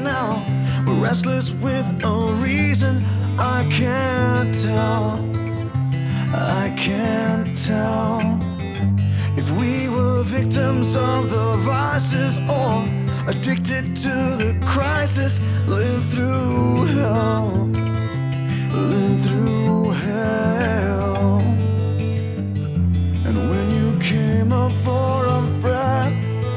now, restless with a reason. I can't tell, I can't tell if we were victims of the vices or addicted to the crisis. Live through hell, live through hell. And when you came up for a breath,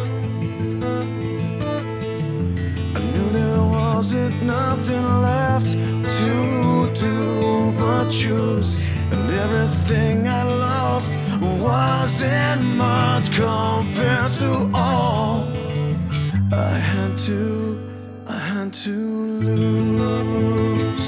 I knew there wasn't nothing left to do but choose. And everything I lost wasn't much compared to all I had to lose.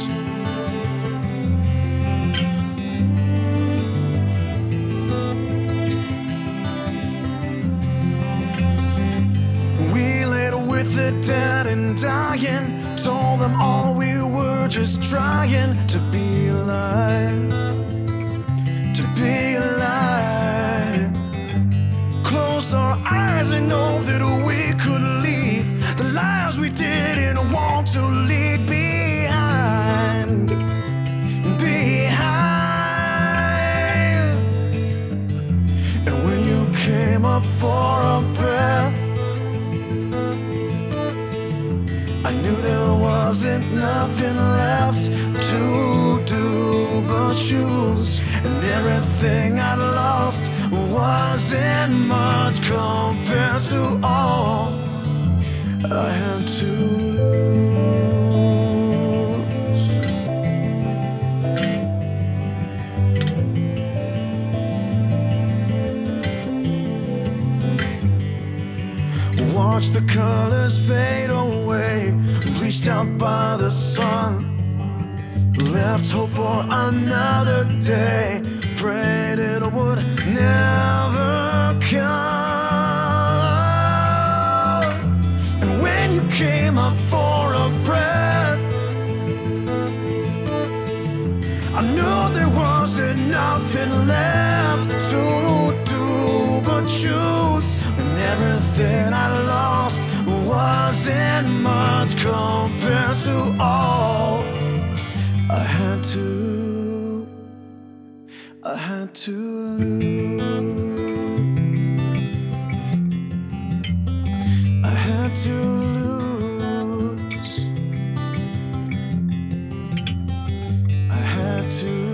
We laid with the dead and dying, told them all we were just trying to be alive, to be alive. Closed our eyes and know that we could leave the lives we didn't want to leave behind, behind. And when you came up for a breath, I knew there wasn't nothing left to do but choose. And everything I lost wasn't much compared to all I had to lose. Watch the colors fade away, bleached out by the sun. Left hope for another day, prayed it would never come. And when you came up for a breath, I knew there wasn't nothing left to do but choose. And everything I lost wasn't much compared to all I had to lose. I had to lose. I had to